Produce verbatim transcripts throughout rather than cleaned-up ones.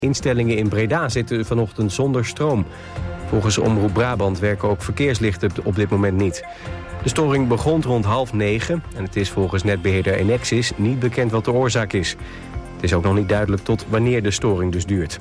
Instellingen in Breda zitten vanochtend zonder stroom. Volgens Omroep Brabant werken ook verkeerslichten op dit moment niet. De storing begon rond half negen en het is volgens netbeheerder Enexis niet bekend wat de oorzaak is. Het is ook nog niet duidelijk tot wanneer de storing dus duurt.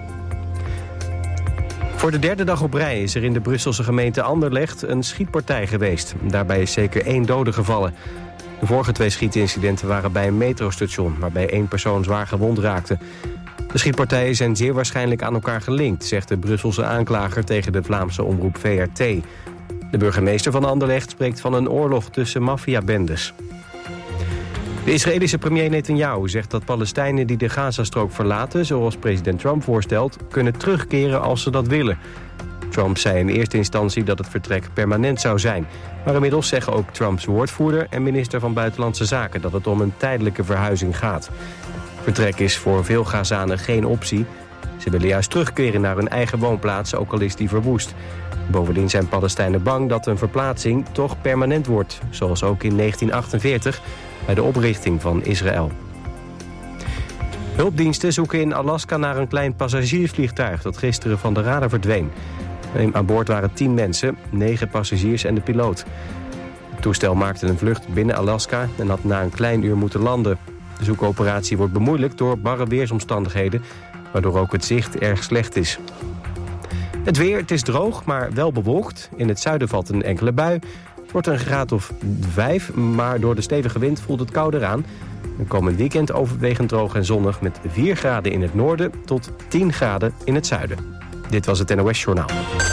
Voor de derde dag op rij is er in de Brusselse gemeente Anderlecht een schietpartij geweest. Daarbij is zeker één dode gevallen. De vorige twee schietincidenten waren bij een metrostation, waarbij één persoon zwaar gewond raakte. De schietpartijen zijn zeer waarschijnlijk aan elkaar gelinkt, zegt de Brusselse aanklager tegen de Vlaamse omroep V R T. De burgemeester van Anderlecht spreekt van een oorlog tussen maffiabendes. De Israëlische premier Netanyahu zegt dat Palestijnen die de Gazastrook verlaten, zoals president Trump voorstelt, kunnen terugkeren als ze dat willen. Trump zei in eerste instantie dat het vertrek permanent zou zijn. Maar inmiddels zeggen ook Trumps woordvoerder en minister van Buitenlandse Zaken dat het om een tijdelijke verhuizing gaat. Vertrek is voor veel Gazanen geen optie. Ze willen juist terugkeren naar hun eigen woonplaats, ook al is die verwoest. Bovendien zijn Palestijnen bang dat een verplaatsing toch permanent wordt, zoals ook in negentien achtenveertig bij de oprichting van Israël. Hulpdiensten zoeken in Alaska naar een klein passagiersvliegtuig dat gisteren van de radar verdween. Aan boord waren tien mensen, negen passagiers en de piloot. Het toestel maakte een vlucht binnen Alaska en had na een klein uur moeten landen. De zoekoperatie wordt bemoeilijkt door barre weersomstandigheden, waardoor ook het zicht erg slecht is. Het weer, het is droog, maar wel bewolkt. In het zuiden valt een enkele bui. Het wordt een graad of vijf, maar door de stevige wind voelt het kouder aan. Een komend weekend overwegend droog en zonnig met vier graden in het noorden tot tien graden in het zuiden. Dit was het N O S Journaal.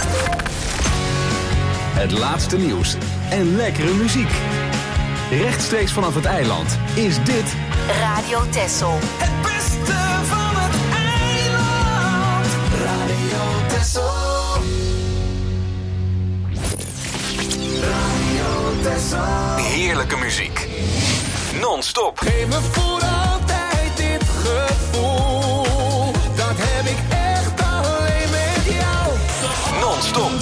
Het laatste nieuws en lekkere muziek. Rechtstreeks vanaf het eiland is dit Radio Texel. Het beste van het eiland. Radio Texel. Radio Texel. heerlijke muziek. Non-stop. Geef me voor altijd dit gevoel. Dat heb ik echt alleen met jou. Non-stop.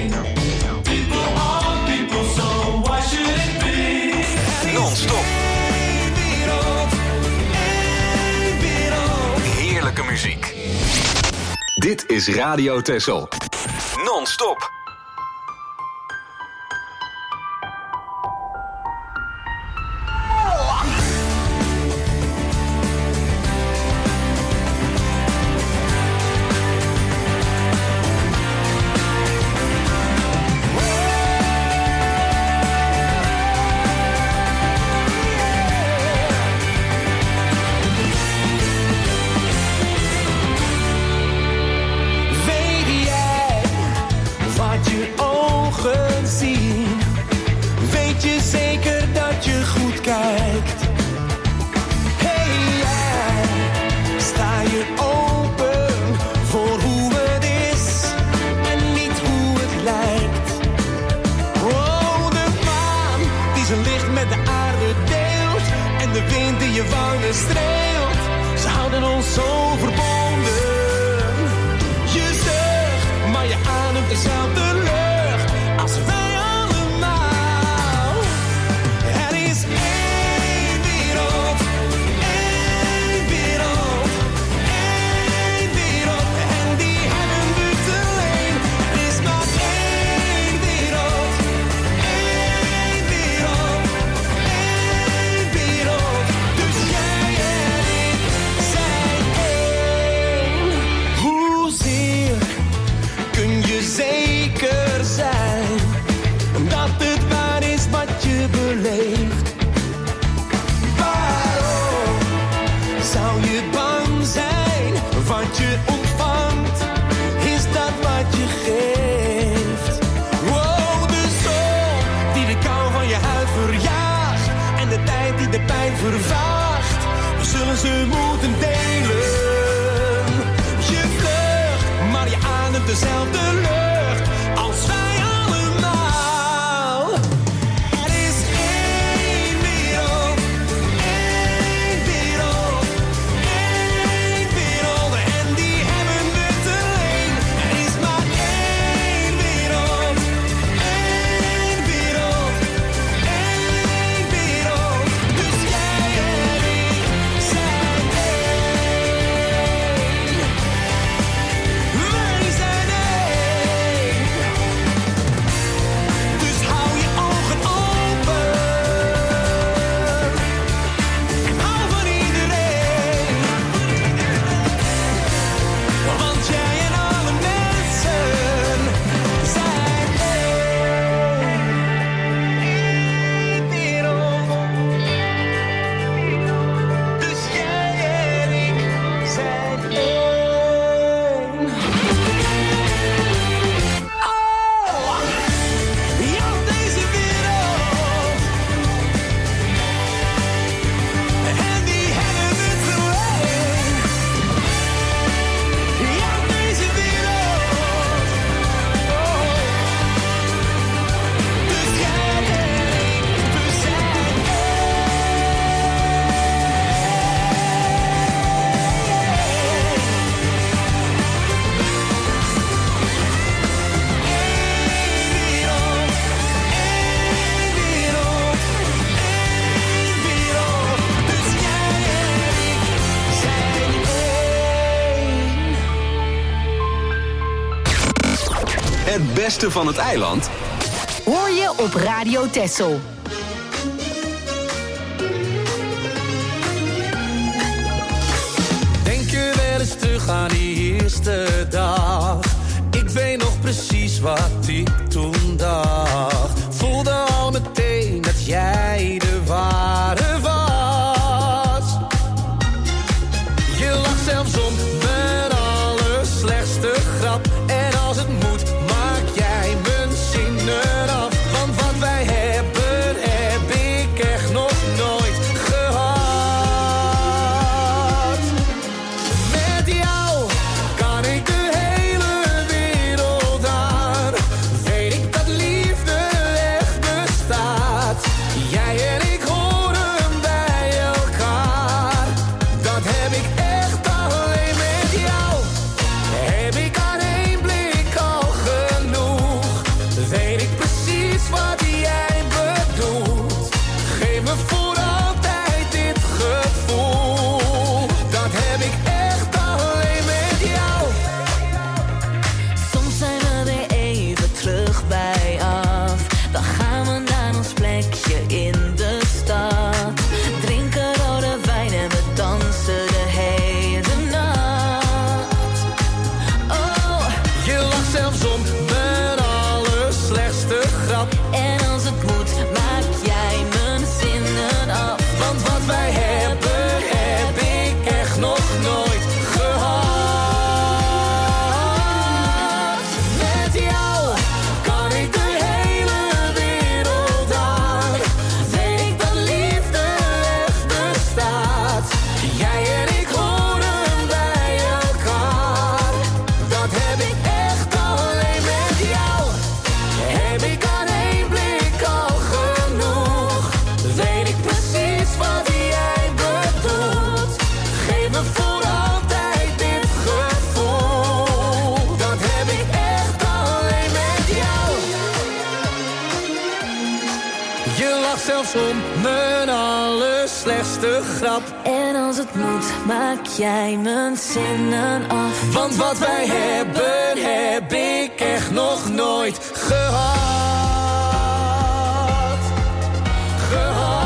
Non-stop. Heerlijke muziek. Dit is Radio Texel. Non-stop. Het beste van het eiland hoor je op Radio Texel. Denk je wel eens terug aan die eerste dag? Ik weet nog precies wat ik toen dacht. Voelde al meteen dat jij de ware was. Je lacht zelfs om mijn allerslechtste grap. En als het moet, maak jij mijn zinnen af. Want wat wij hebben, heb ik echt nog nooit gehad. Met jou kan ik de hele wereld aan. Weet ik dat liefde echt bestaat. Jij en ik horen bij elkaar. Dat heb ik echt alleen met jou. Heb ik aan één blik al genoeg. Weet ik precies wat jij bedoelt. Geef me voor altijd dit gevoel. Dat heb ik echt alleen met jou. Soms zijn we weer even terug bij af. Dan gaan we naar ons plekje in de stad. Drinken rode wijn en we dansen de hele nacht. Oh, Je lacht zelfs om mijn allerslechtste grap. en als het moet, maak jij mijn zinnen af. Want wat wij hebben, heb ik echt nog nooit gehad. Met jou kan ik de hele wereld aan. Weet ik dat liefde echt bestaat. Jij en ik horen bij elkaar. Dat heb ik echt alleen met jou. Heb ik aan één blik al genoeg. Weet ik precies wat jij bedoelt. Geef me voor altijd dit gevoel. Dat heb ik echt alleen met jou. Je lacht zelfs om mijn allerslechtste grap. En als het moet, maak jij mijn zinnen af. Want wat wij hebben, heb ik echt nog nooit gehad. Gehad.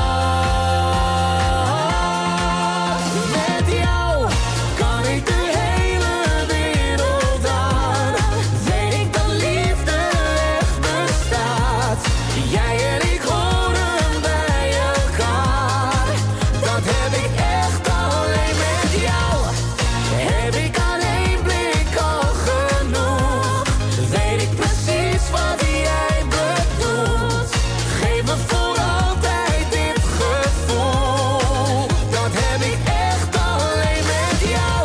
Met jou kan ik de hele wereld aan. Weet ik dat liefde echt bestaat. Jij en ik horen bij elkaar. Dat heb ik echt alleen met jou. Heb ik aan één blik al genoeg. Weet ik precies wat jij bedoelt. Geef me voor altijd dit gevoel. Dat heb ik echt alleen met jou.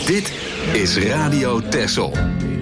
Dit is Radio Texel.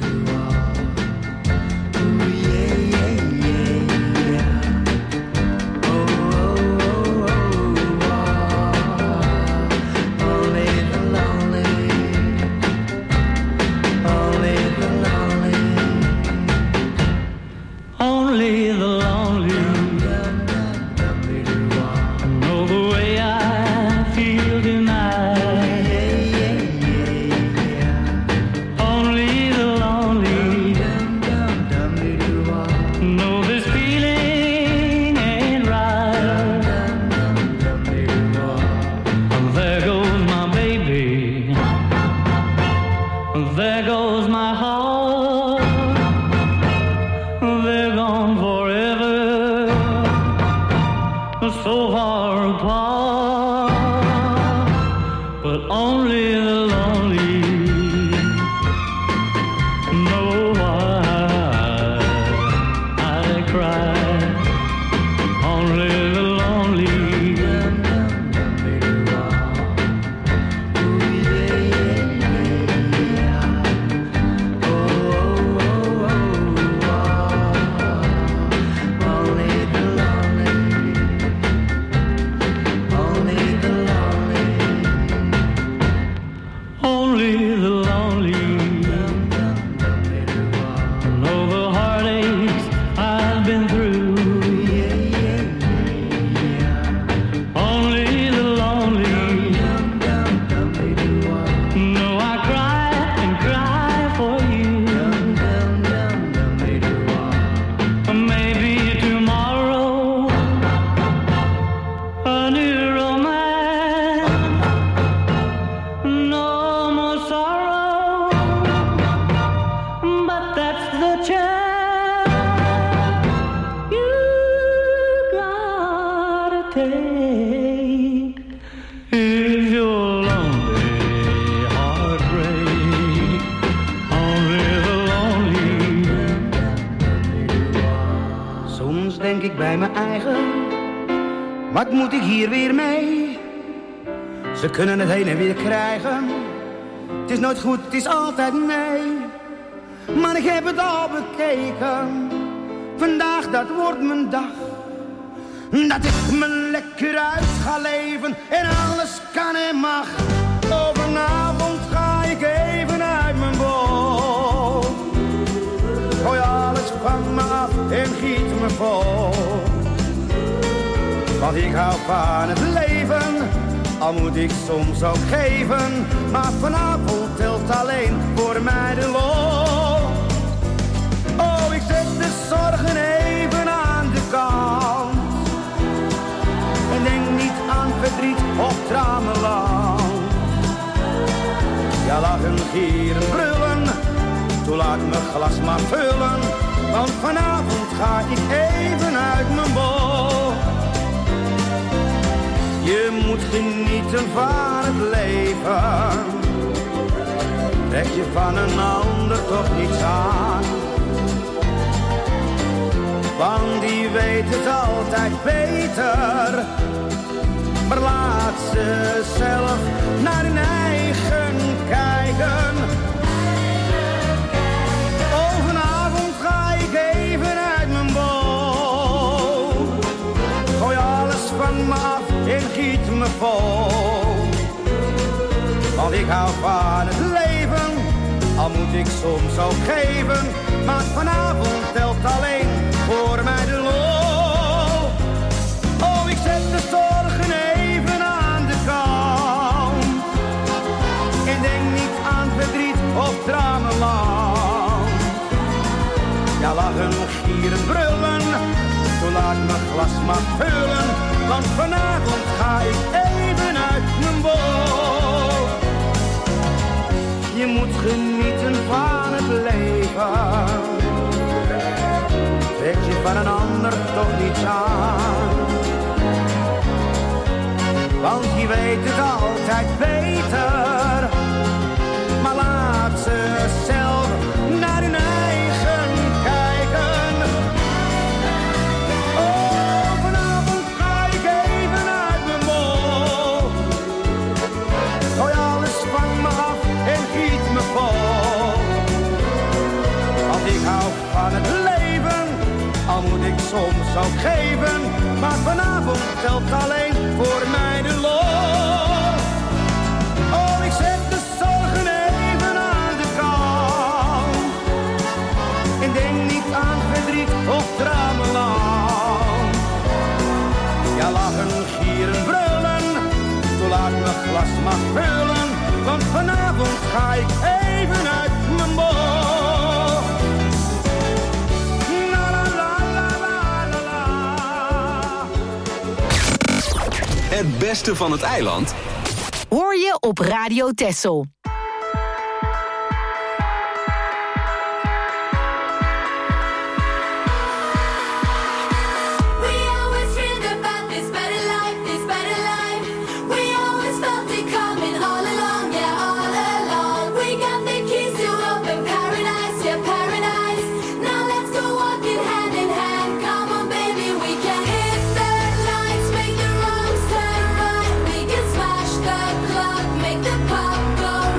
Wat moet ik hier weer mee? Ze kunnen het heen en weer krijgen. Het is nooit goed, het is altijd nee. Maar ik heb het al bekeken. Vandaag, dat wordt mijn dag. Dat ik me lekker uit ga leven. En alles kan en mag. Overavond ga ik even uit mijn boot. Gooi alles van me af en giet me vol. Want ik hou van het leven, al moet ik soms ook geven. Maar vanavond telt alleen voor mij de lol. Oh, ik zet de zorgen even aan de kant. En denk niet aan verdriet of tramenland. Ja, lachen, gieren, brullen, toen laat mijn glas maar vullen. Want vanavond ga ik even uit mijn bol. Je moet genieten van het leven. Trek je van een ander toch niets aan. Want die weet het altijd beter. Maar laat ze zelf naar hun eigen kijken. Oh, vanavond ga ik even uit mijn bol. Gooi alles van me af en giet me vol. Want ik hou van het leven, al moet ik soms ook geven. Maar vanavond telt alleen voor mij de lol. Oh, ik zet de zorgen even aan de kant. En denk niet aan verdriet of tramenland. Ja, lachen, gieren, brullen, toen laat mijn glas maar vullen. Want vanavond ga ik even uit mijn bol. Je moet genieten van het leven. Trek je van een ander toch niets aan. Want je weet het altijd beter. Maar laat ze zelf naar hun eigen kijken. Oh, vanavond ga ik even uit mijn bol. Gooi alles van me af en maar mijn glas mag vullen, want vanavond ga ik even uit mijn bol. La la la la la la la. Het beste van het eiland Hoor je op Radio Texel. Make the pop go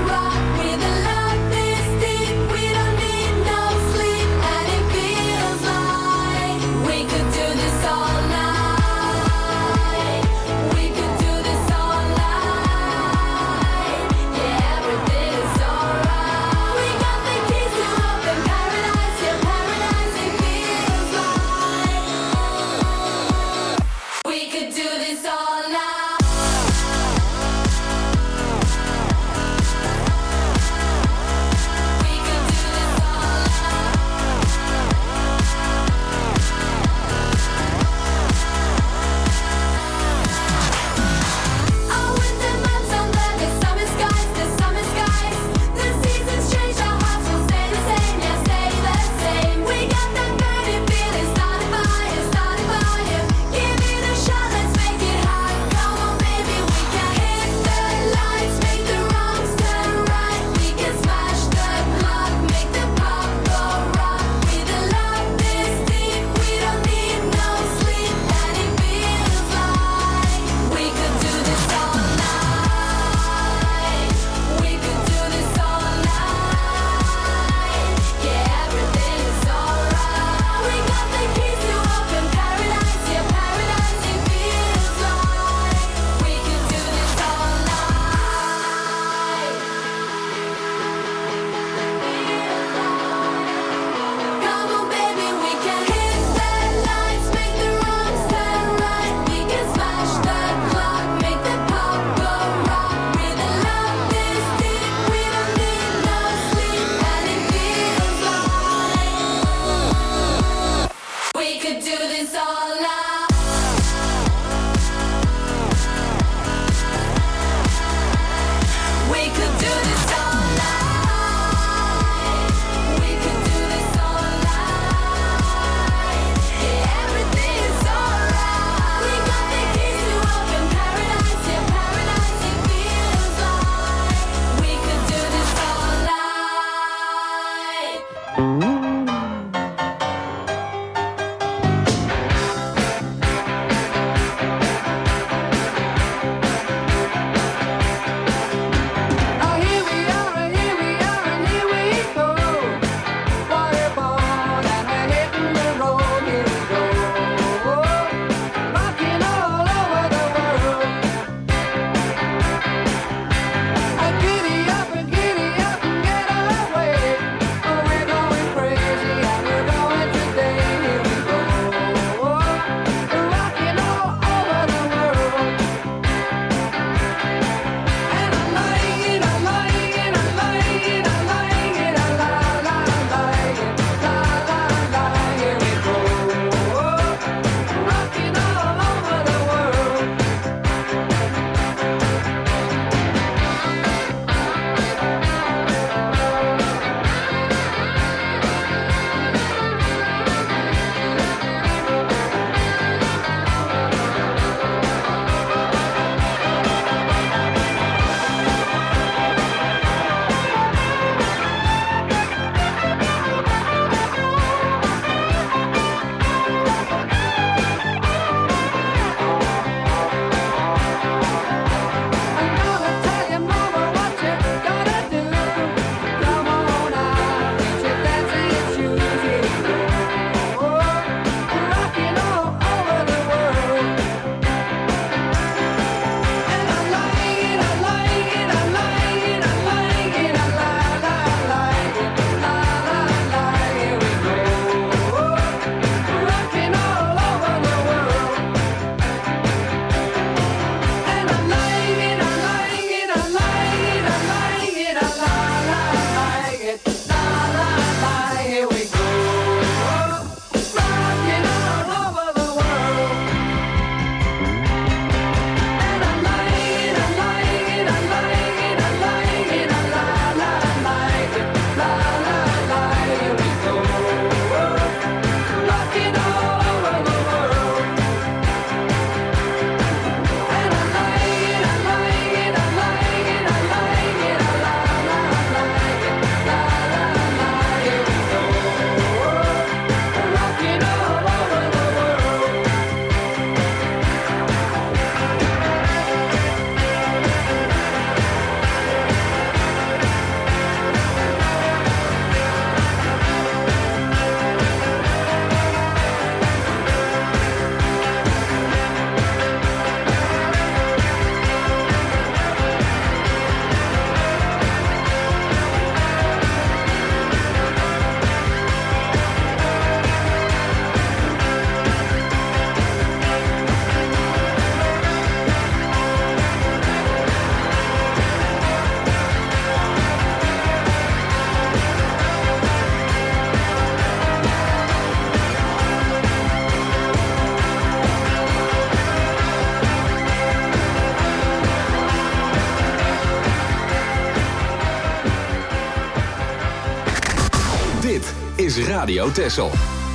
Radio Texel.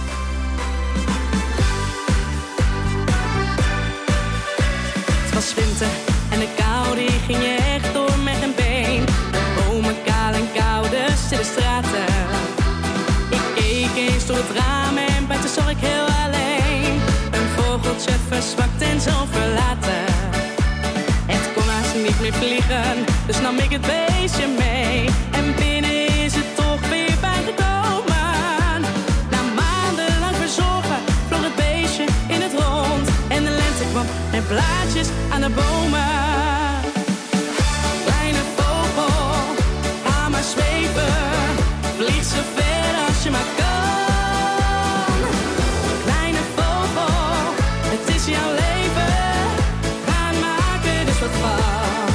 Het was winter en de kou die ging je echt door met een been. Bomen kaal en koude stille straten. Ik keek eens door het raam en buiten zag ik heel alleen een vogeltje verzwakt en zo verlaten. Het kon haast niet meer vliegen, dus nam ik het beestje mee. En binnen is het toch weer bijgekomen. Na maandenlang verzorgen vloog het beestje in het rond. En de lente kwam met blaadjes aan de bomen. Kleine vogel, ga maar zweven. Vlieg zo ver als je maar kan. Kleine vogel, het is jouw leven. Ga maak er dus wat van.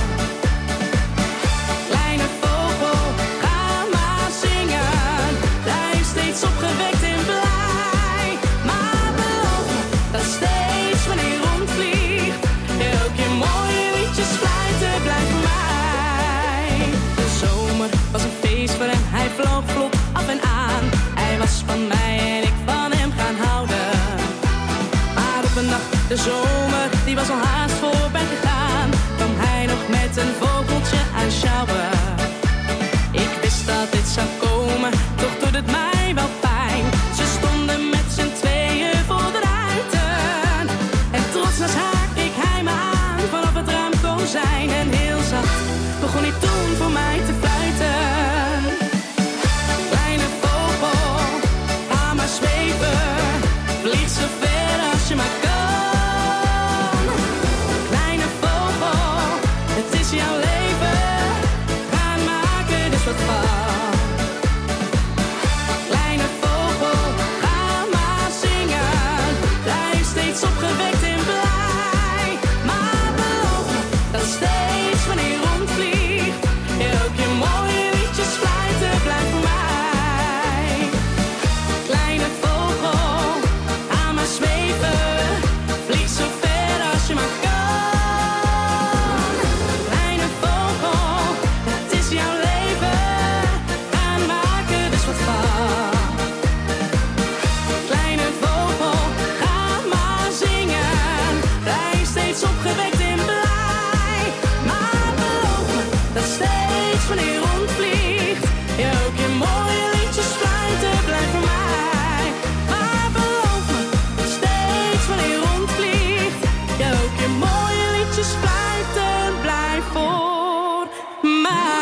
Kleine vogel, ga maar zingen. Blijf steeds opgewekt en blij. Maar beloof me dat steeds wanneer je rondvliegt, elk je mooie liedjes fluiten blijft voor mij. De zomer was een feest voor hem, hij vloog vlot af en aan. Hij was van mij en ik van hem gaan houden. Maar op een nacht, de zomer, die was al haast voorbij gegaan, kwam hij nog met een vogeltje aanschouwen. Ik wist dat dit zou komen, toch doet het mij wel pijn. Ze stonden met z'n tweeën voor de ruiten. En trots naast haar keek hij me aan vanaf het raamkozijn. En heel zacht begon hij toen voor mij te fluiten. Kleine vogel, ga maar zweven. Vlieg zo ver als je maar kan. Kleine vogel, het is jouw leven. Ga maak er dus wat van. Kleine vogel, ga maar zingen. Blijf steeds opgewekt en blij. Maar beloof me dat steeds wanneer je rondvliegt, elk je mooie liedjes fluiten blijft voor mij. Kleine vogel, ga maar zweven. Vlieg zo ver als je maar kan. Kleine vogel, het is jouw leven. Ga maak er dus wat van. Kleine vogel, ga maar zingen. Blijf steeds opgewekt en blij. Maar beloof me dat steeds wanneer je rondvliegt, elk je mooie liedjes fluiten blijft voor mij. Maar beloof me dat steeds wanneer je rondvliegt, elk je mooie liedjes fluiten blijft voor mij.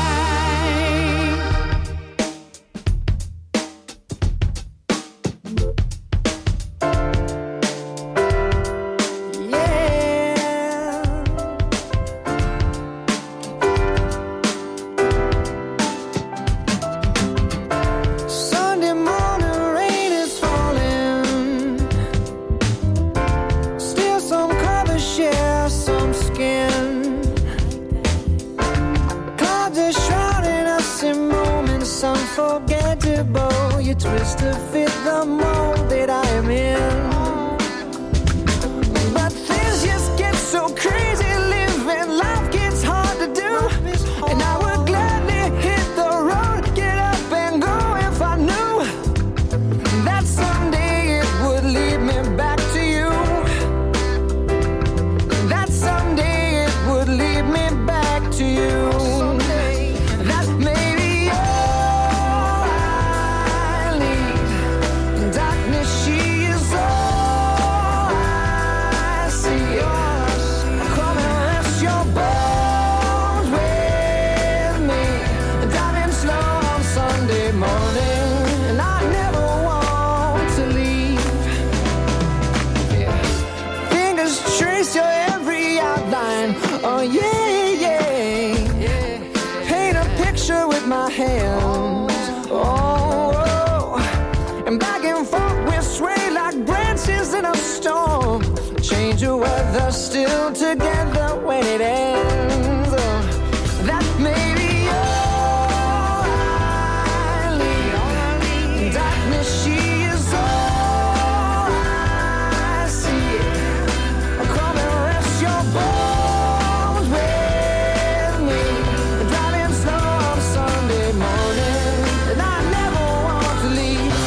Sunday morning rain is falling. Still some colors share some skin. Clouds are shrouding us in moments unforgettable. You twist to fit the mold that I am in. But things just get so crazy, living life gets hard to do. And I would gladly hit the road, get up and go if I knew that someday it would lead me back to you. That someday it would lead me back to you. That maybe all I need. Darkness, she is all I see. Come and rest your bones with me. Driving slow on Sunday morning, and I never want to leave. Yeah. Fingers trace your every outline. Oh yeah, yeah. Paint a picture with my hands. Oh, oh. And back and forth we sway like branches in a storm. Change the weather, still together when it ends. Oh, that may be all I need. Darkness, she is all I see. Come and rest your bones with me. Driving slow on Sunday morning, and I never want to leave.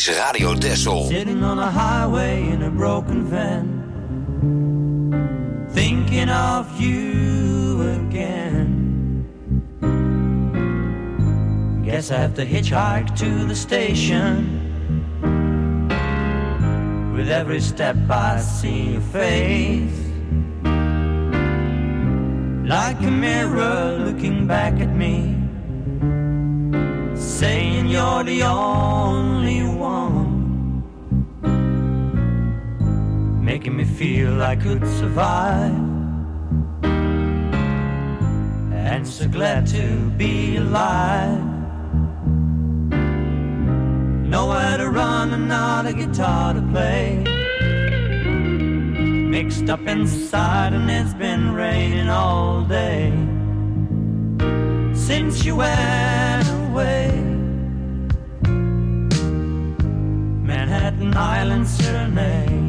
is Radio Texel. Sitting on a highway in a broken van, thinking of you again. Guess I have to hitchhike to the station. With every step I see your face, like a mirror looking back at me, saying you're the only one, making me feel I could survive, and so glad to be alive. Nowhere to run and not a guitar to play, mixed up inside and it's been raining all day since you went away. Manhattan Island Serenade.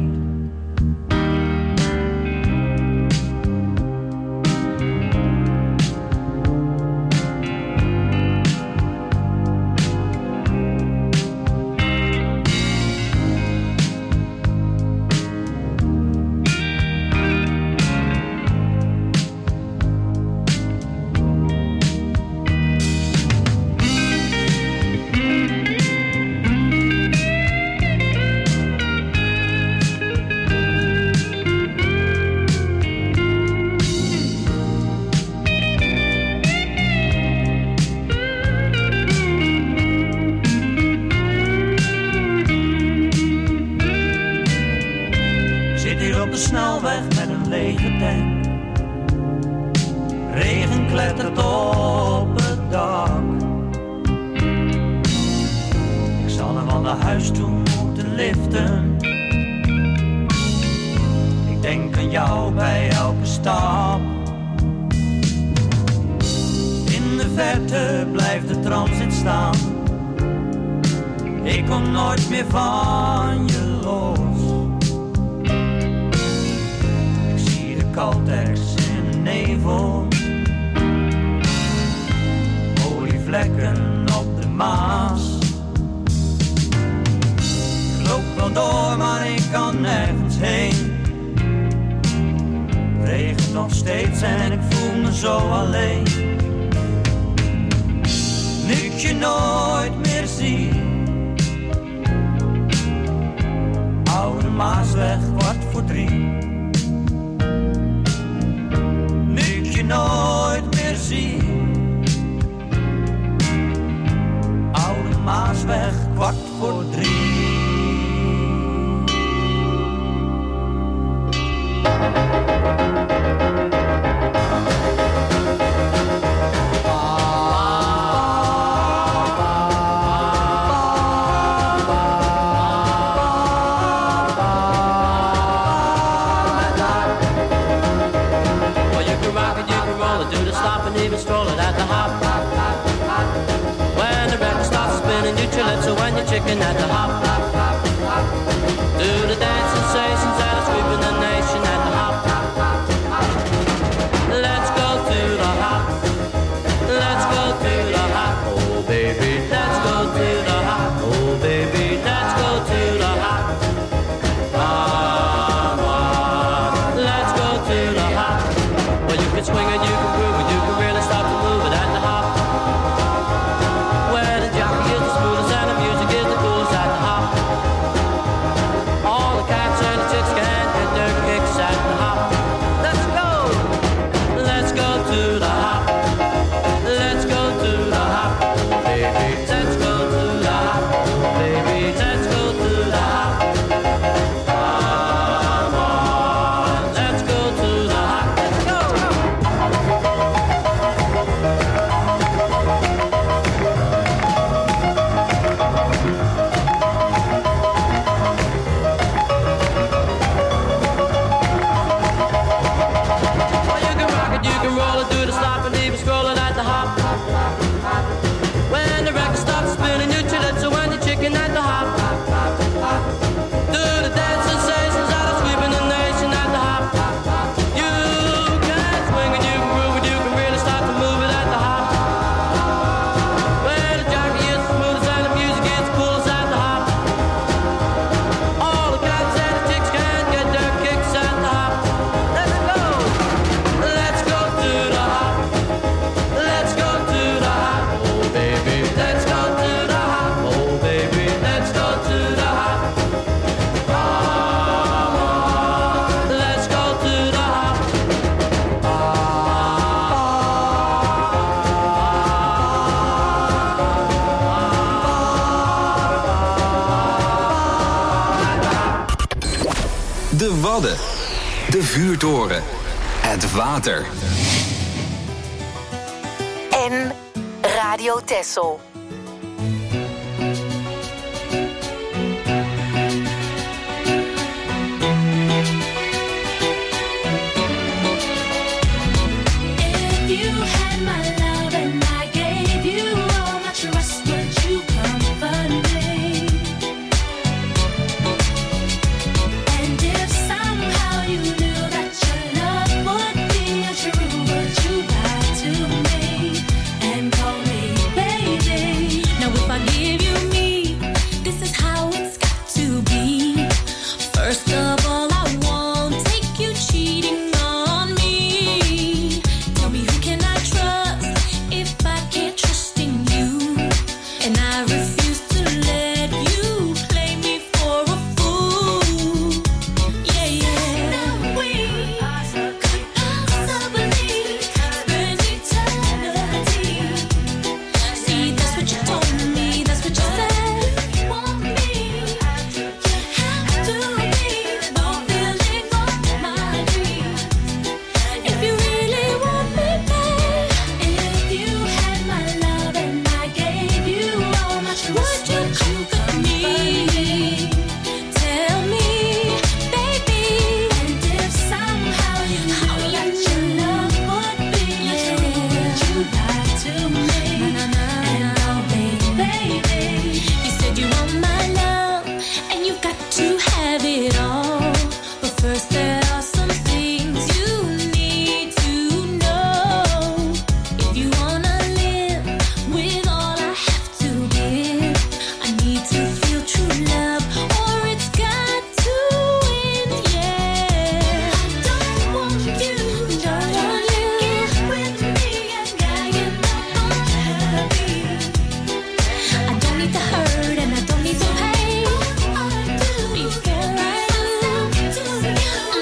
Chicken at the De Wadden. De vuurtoren. Het water. En Radio Texel. Before I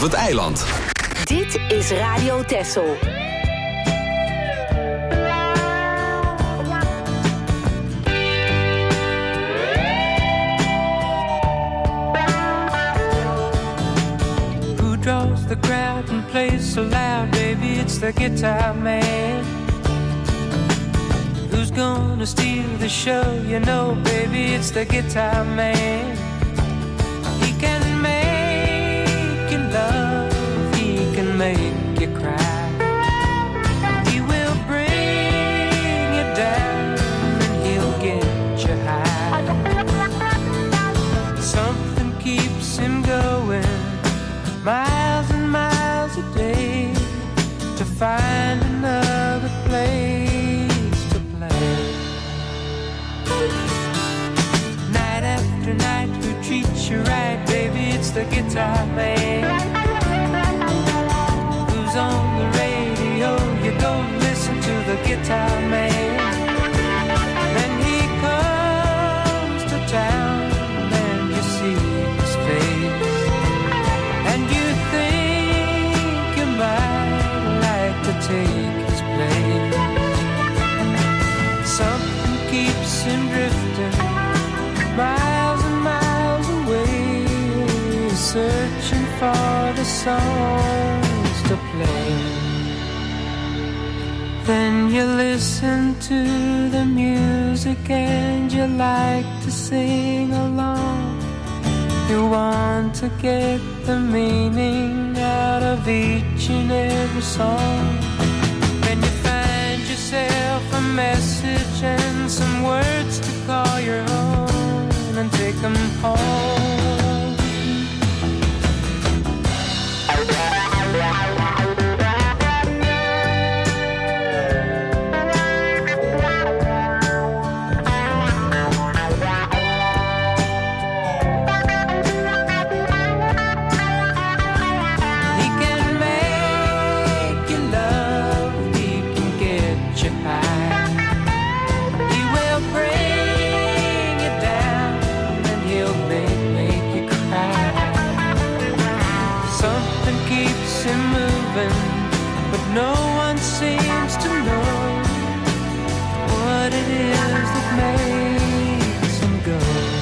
vanaf het eiland. Dit is Radio Texel. Who draws the crowd and plays so loud, baby, it's the guitar man. Who's gonna steal the show, you know, baby, it's the guitar man. He can make you love, he can make you cry. He will bring you down and he'll get you high. Something keeps him going miles and miles a day to find another place to play. Night after night, who treats you right, baby, it's the guitar man. Who's on the radio, you go listen to the guitar man. Then he comes to town and you see his face, and you think you might like to take his place. Something keeps him drifting miles and miles away, searching for the songs to play. Then you listen to the music and you like to sing along. You want to get the meaning out of each and every song. Then you find yourself a message and some words to call your own and take them home. He can make you love, he can get you high. He will bring you down and he'll make, make you cry. Something keeps him moving, but no one seems to know what it is that makes him go.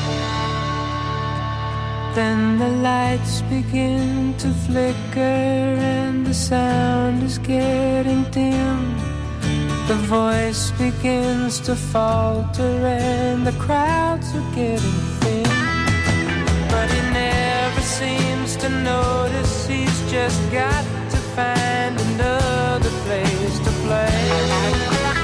Then the lights begin to flicker and the sound is getting dim. The voice begins to falter and the crowds are getting thin. But he never seems to notice, he's just got to find another place to play.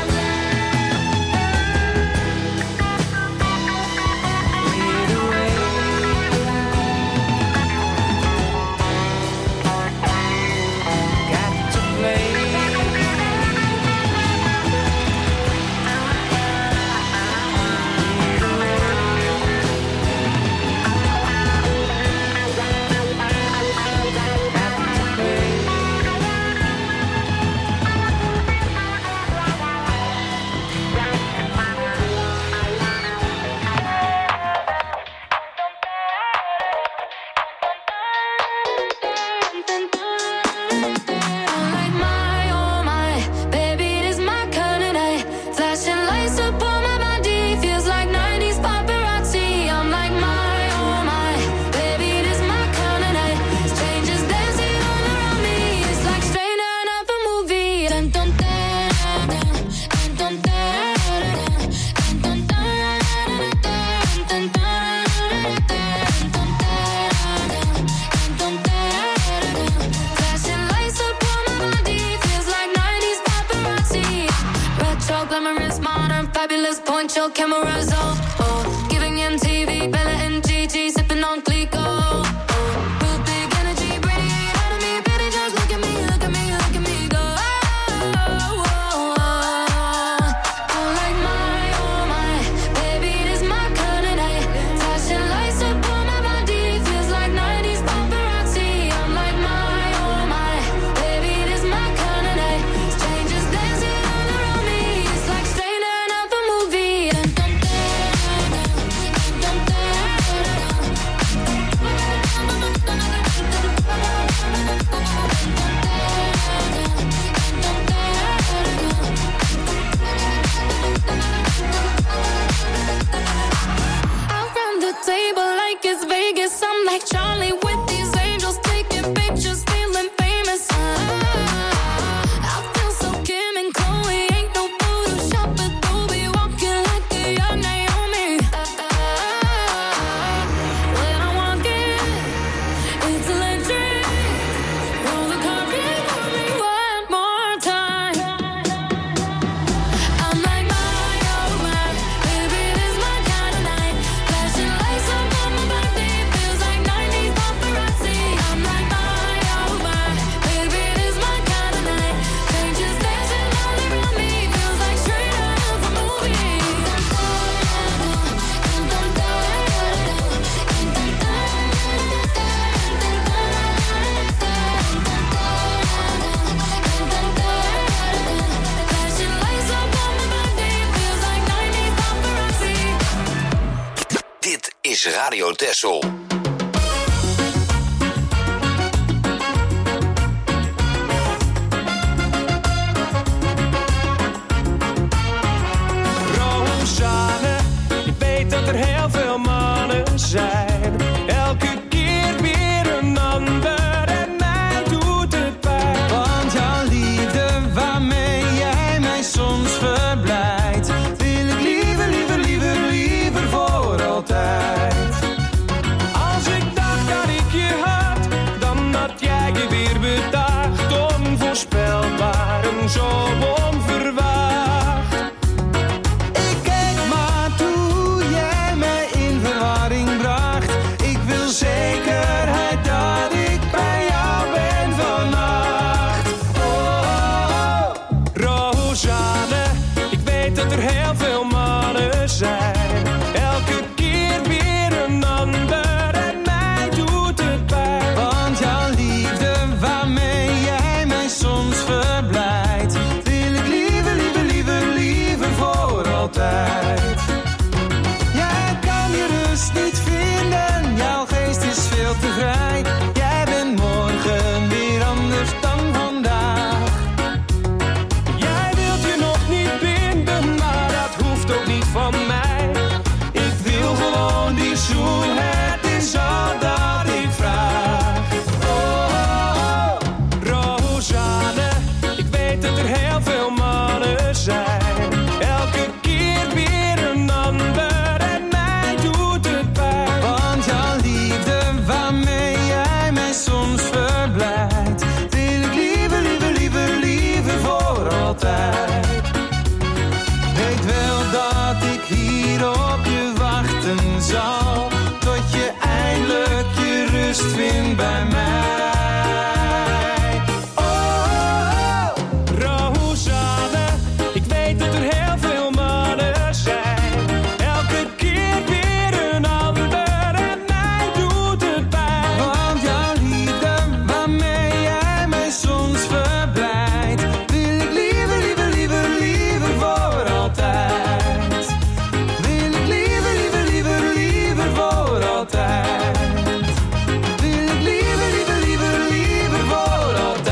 Cameras on, oh, giving M T V, Bella and Gigi, sipping on Clico. Oh, real big energy, radiate out of me, baby, just look at me, look at me, look at me go. Oh, oh, oh. I'm like my, oh my, baby, this my kind of night. Flashing lights up on my body, feels like nineties paparazzi. I'm like my, oh my, baby, this my kind of night. Strangers dancing all around me, it's like straight out of a movie. is Radio Texel. Rosanne, ik weet dat er heel veel mannen zijn. Elke keer weer een ander en mij doet het pijn. Want jouw liefde waarmee jij mij soms verblijdt, wil ik liever, liever, liever, liever voor altijd. Als ik dacht dat ik je had, dan had jij je weer bedacht. Onvoorspelbaar en zo onverwacht. Ik keek maar toe jij mij in verwarring bracht. Ik wil zekerheid dat ik bij jou ben vannacht. Oh, Rosanne, ik weet dat er heel veel mannen zijn. Elke keer weer een ander en mij doet het pijn. Want jouw liefde waarmee jij mij soms verblijdt, wil ik liever, liever, liever, liever voor altijd. Jij kan je rust niet vinden, jouw geest is veel te vrij. Jij bent morgen weer anders dan vandaag. Jij wilt je nog niet binden, maar dat hoeft ook niet van mij. Ik wil gewoon die zoen, het is al dat ik vraag. Oh, Rosanne, ik weet dat er heel veel mannen zijn. Elke keer weer een ander en mij doet het pijn. Want jouw liefde waarmee jij mij soms verblijdt, wil ik liever, liever, liever, liever voor altijd. Weet wel dat ik hier op je wachten zal, tot je eindelijk je rust vindt bij mij. Oh, Rosanne, ik weet dat er heel veel mannen zijn. Elke keer weer een ander en mij doet het pijn. Want jouw liefde waarmee jij mij soms verblijdt, wil ik liever, liever, liever, liever voor altijd. Wil ik liever, liever, liever, liever voor altijd. Wil ik liever, liever, liever, liever voor altijd.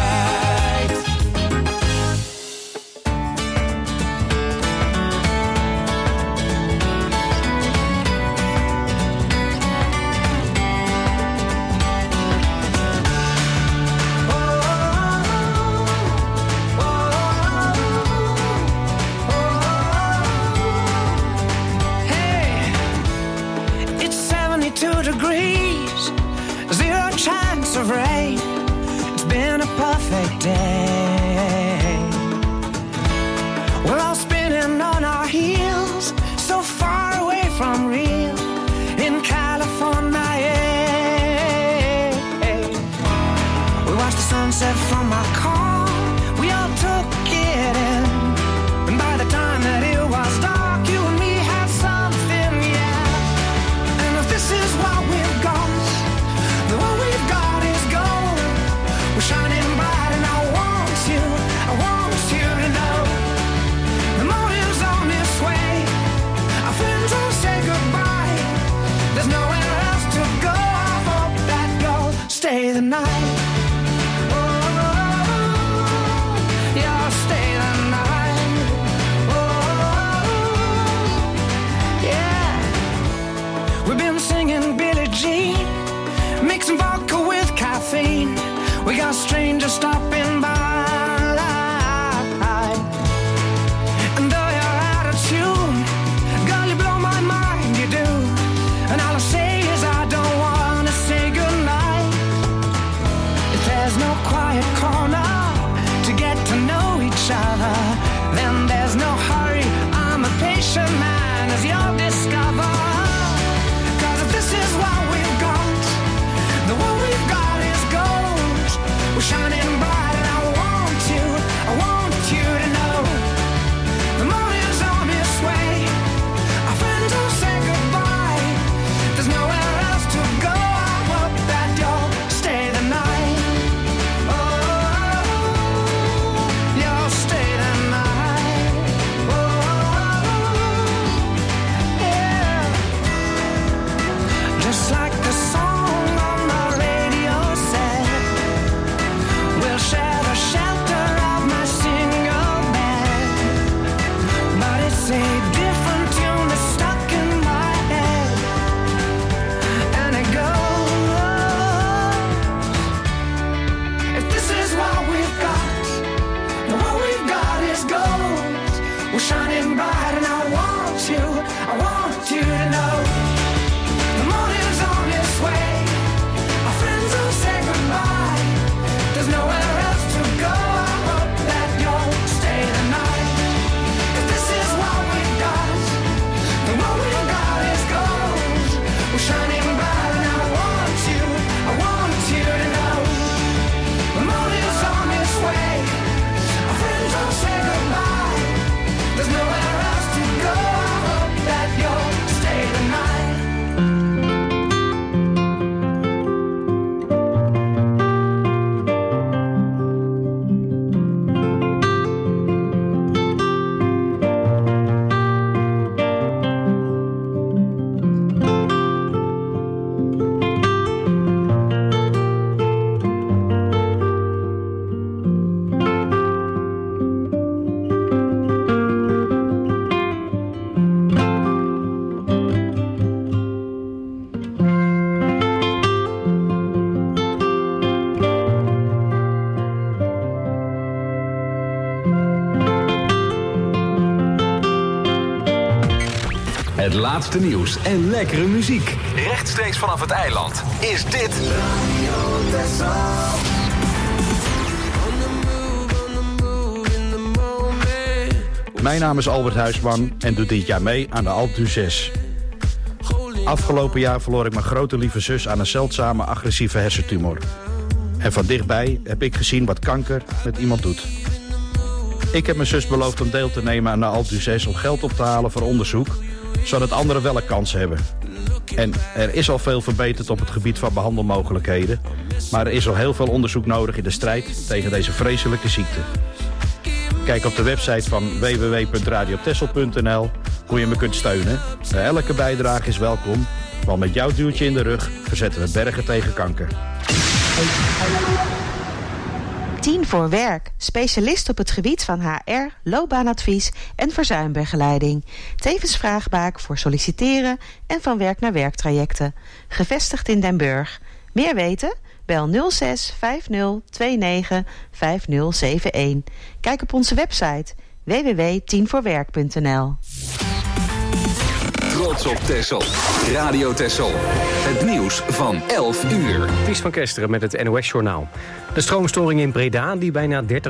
Hey, it's seventy-two degrees, zero chance of rain. It's been a perfect day. We're all spinning on our heels, so far away from real in California. Yeah. We watched the sunset from our car, we all took it in. And by the time that it was dark, you and me had something, yeah. And if this is what we've got, then what we've got is gold. We're shining bright and I want you, I want you to know. The morning's on its way, our friends will say goodbye. There's nowhere else to go, I hope that you'll stay the night. Oh, Het laatste nieuws en lekkere muziek. Rechtstreeks vanaf het eiland is dit Radio Texel. Mijn naam is Albert Huisman en doe dit jaar mee aan de Alpe d'Huez. Afgelopen jaar verloor ik mijn grote lieve zus aan een zeldzame agressieve hersentumor. En van dichtbij heb ik gezien wat kanker met iemand doet. Ik heb mijn zus beloofd om deel te nemen aan de Alpe d'Huez om geld op te halen voor onderzoek, zodat anderen wel een kans hebben. En er is al veel verbeterd op het gebied van behandelmogelijkheden, maar er is al heel veel onderzoek nodig in de strijd tegen deze vreselijke ziekte. Kijk op de website van w w w punt radio texel punt n l hoe je me kunt steunen. Elke bijdrage is welkom, want met jouw duwtje in de rug verzetten we bergen tegen kanker. tien voor werk. Specialist op het gebied van H R, loopbaanadvies en verzuimbegeleiding. Tevens vraagbaak voor solliciteren en van werk naar werktrajecten. Gevestigd in Den Burg. Meer weten? Bel nul zes vijf nul twee negen vijf nul zeven een. Kijk op onze website w w w punt tien voor werk punt n l. Trots op Texel. Radio Texel. Het nieuws van elf uur. Ties van Kesteren met het N O S-journaal. De stroomstoring in Breda, die bijna dertig